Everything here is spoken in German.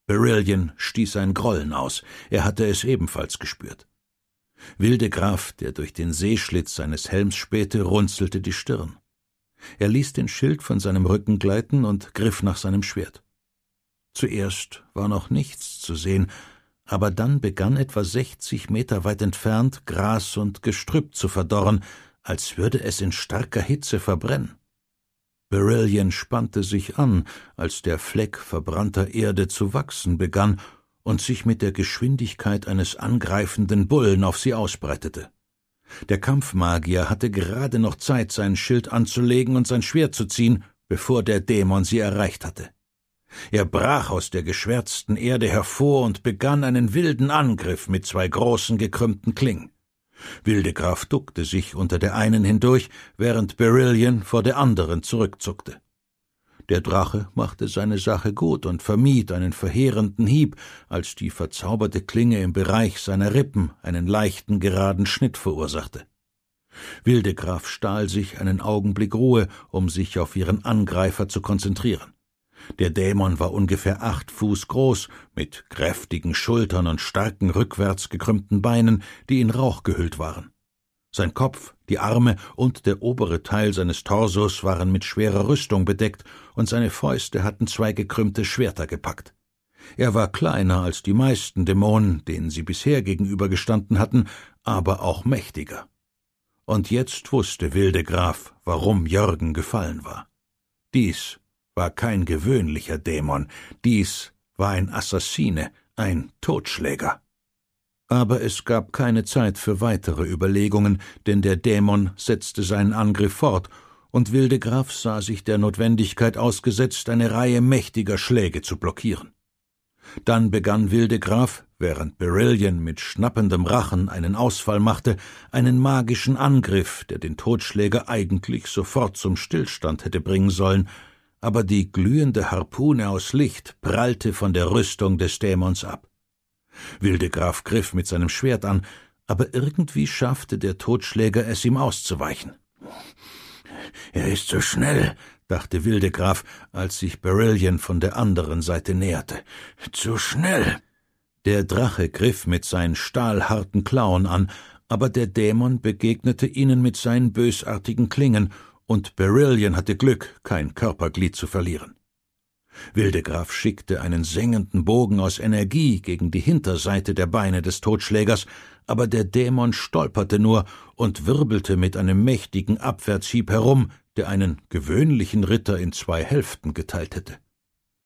Berillion stieß ein Grollen aus, er hatte es ebenfalls gespürt. Wildegraf, der durch den Sehschlitz seines Helms spähte, runzelte die Stirn. Er ließ den Schild von seinem Rücken gleiten und griff nach seinem Schwert. Zuerst war noch nichts zu sehen, aber dann begann etwa 60 Meter weit entfernt Gras und Gestrüpp zu verdorren, als würde es in starker Hitze verbrennen. Berillion spannte sich an, als der Fleck verbrannter Erde zu wachsen begann und sich mit der Geschwindigkeit eines angreifenden Bullen auf sie ausbreitete. Der Kampfmagier hatte gerade noch Zeit, sein Schild anzulegen und sein Schwert zu ziehen, bevor der Dämon sie erreicht hatte. Er brach aus der geschwärzten Erde hervor und begann einen wilden Angriff mit 2 großen gekrümmten Klingen. Wildegraf duckte sich unter der einen hindurch, während Berillion vor der anderen zurückzuckte. Der Drache machte seine Sache gut und vermied einen verheerenden Hieb, als die verzauberte Klinge im Bereich seiner Rippen einen leichten, geraden Schnitt verursachte. Wildegraf stahl sich einen Augenblick Ruhe, um sich auf ihren Angreifer zu konzentrieren. Der Dämon war ungefähr 8 Fuß groß, mit kräftigen Schultern und starken rückwärts gekrümmten Beinen, die in Rauch gehüllt waren. Sein Kopf, die Arme und der obere Teil seines Torsos waren mit schwerer Rüstung bedeckt, und seine Fäuste hatten 2 gekrümmte Schwerter gepackt. Er war kleiner als die meisten Dämonen, denen sie bisher gegenübergestanden hatten, aber auch mächtiger. Und jetzt wusste Wildegraf, warum Jörgen gefallen war. Dies war kein gewöhnlicher Dämon, dies war ein Assassine, ein Totschläger. Aber es gab keine Zeit für weitere Überlegungen, denn der Dämon setzte seinen Angriff fort, und Wildegraf sah sich der Notwendigkeit ausgesetzt, eine Reihe mächtiger Schläge zu blockieren. Dann begann Wildegraf, während Berillion mit schnappendem Rachen einen Ausfall machte, einen magischen Angriff, der den Totschläger eigentlich sofort zum Stillstand hätte bringen sollen, aber die glühende Harpune aus Licht prallte von der Rüstung des Dämons ab. Wildegraf griff mit seinem Schwert an, aber irgendwie schaffte der Totschläger es, ihm auszuweichen. »Er ist so schnell«, dachte Wildegraf, als sich Berillion von der anderen Seite näherte. »Zu schnell!« Der Drache griff mit seinen stahlharten Klauen an, aber der Dämon begegnete ihnen mit seinen bösartigen Klingen, und Berillion hatte Glück, kein Körperglied zu verlieren. Wildegraf schickte einen sengenden Bogen aus Energie gegen die Hinterseite der Beine des Totschlägers, aber der Dämon stolperte nur und wirbelte mit einem mächtigen Abwärtshieb herum, der einen gewöhnlichen Ritter in 2 Hälften geteilt hätte.